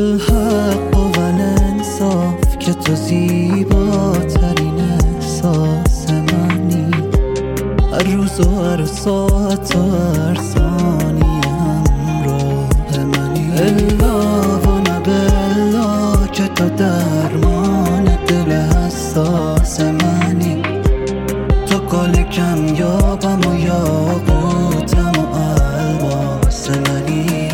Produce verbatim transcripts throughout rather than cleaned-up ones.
الحق و الانصاف که تو زیباترین احساس منی. هر روز و هر ساعت و هر ثانیه همراه منی. الا و نبلا که تو درمان دل حساس منی. تو گل کمیابم و یاقوتم و الماس منی.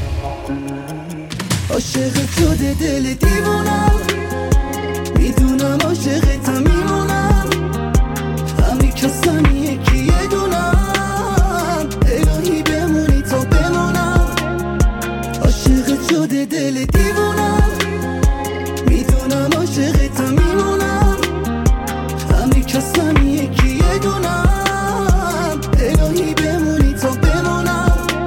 عاشق شده دل دیوونم، میدونم عاشقتم میمونم. همین کسم یکی یه دونم، الهی بمونی تا بمونم. عاشق شده دل دیوونم، میدونم عاشقتم میمونم. همین کسم یکی یه دونم، الهی بمونی تا بمونم.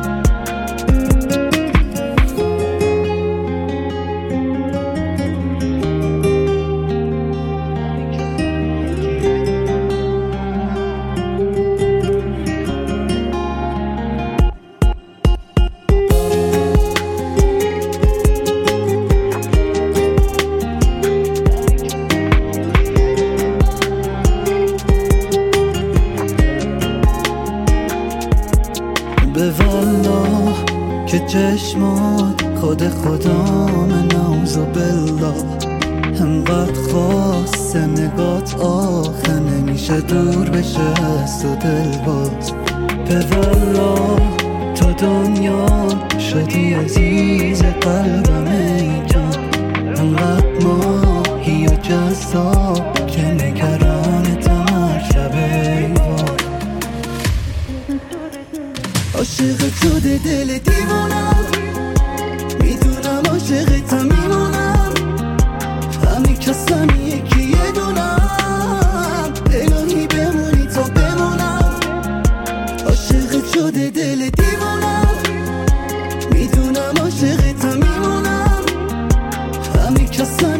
به والله که چشمات خود خدام نعوذ بالله. انقدر خاصه نگات آخه نمیشه دور بشه از تو دل باز. به والله تو دنیا شدی عزیز قلبم ای جان. انقدر ماهی و جذاب که نگرانتم هر شب ای وای. عاشق شده دل دیوونم، میدونم عاشقتم میمونم. همین کسم یکی یه دونم، الهی بمونی تا بمونم. عاشق شده دل دیوونم، میدونم عاشقتم میمونم. همین کسم